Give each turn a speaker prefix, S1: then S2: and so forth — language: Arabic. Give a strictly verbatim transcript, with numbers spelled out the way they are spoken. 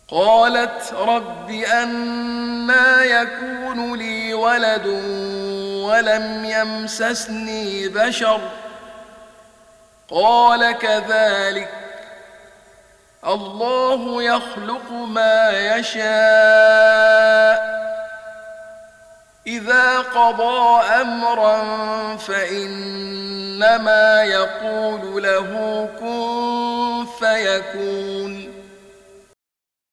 S1: قالت رب أنى يكون لي ولد ولم يمسسني بشر قال كذلك الله يخلق ما يشاء إذا قضى أمرا فإنما يقول له كن فيكون